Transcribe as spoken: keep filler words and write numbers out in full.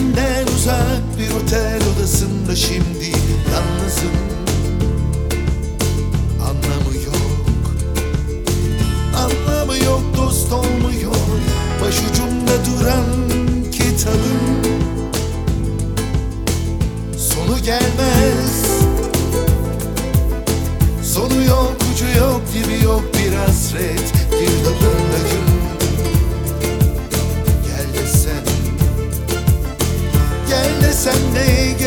senden uzak bir otel odasında şimdi yalnızım. Anlamı yok, anlamı yok, dost olmuyor başucumda duran kitabım. Sonu gelmez, sonu yok, ucu yok, dibi yok, bir hasret girdabında gün. Gel desem, gel desem ne